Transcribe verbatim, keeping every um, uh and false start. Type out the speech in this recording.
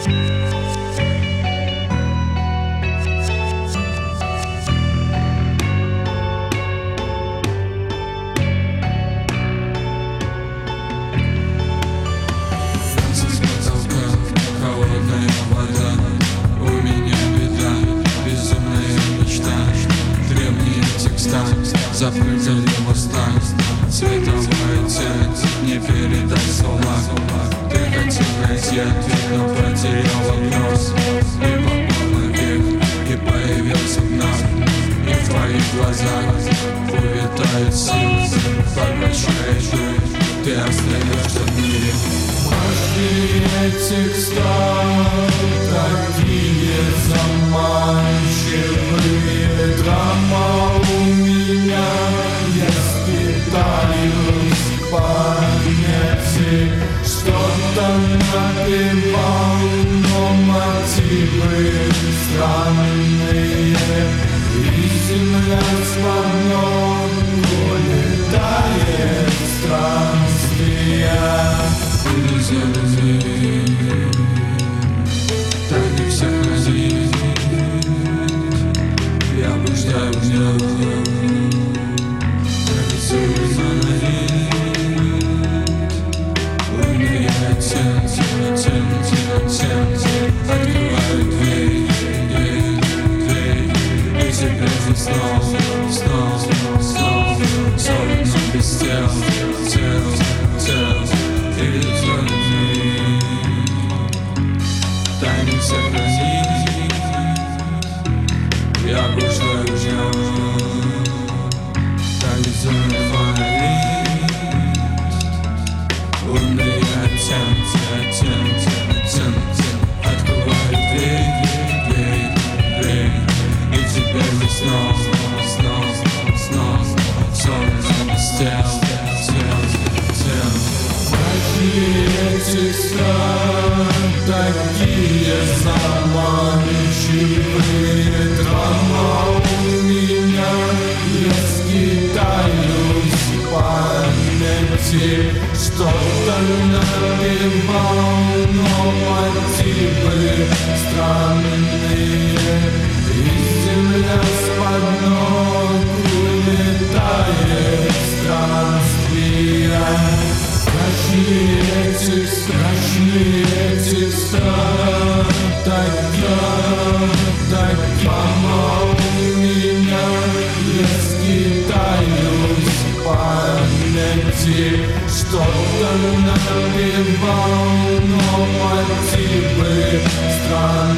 Запрыгали моста, световая тень, не передай слова. Ты хотел найти ответ, но потерял вопрос. И попал наверх, и появился вновь. И в твоих глазах улетают силы. Поглощаешь дым, ты остаешься в мире. Пошли этих стран, такие заманчивые. Драма у меня, я скитаюсь в памяти. Что-то напевал, но мотивы странные. И земля с огнем улетает в странствия. Так не всех разит. Я блуждаю в нем. Рисую монолит. Лунные оттенки, оттенки, оттенки. Открываю дверь, дверь, дверь. И теперь здесь снова, снова, снова. Особенно без тел, тел, тел. Тайны всех разит. Я блуждаю в нем. Коллизионный монолит. Лунные оттенки, оттенки, оттенки. Открываю дверь, дверь, дверь. И теперь мы снова, снова, снова. Сон без тел, тел, тел. Этих стран, такие заманчивые. Драма у меня, я скитаюсь в памяти. Что-то напевал, но мотивы странные. И земля с-под ног улетает в странствия. Страшнее этих, страшнее этих стран. Такая, такая мама у меня. Я скитаюсь в памяти. Что-то напевал, но мотивы странные.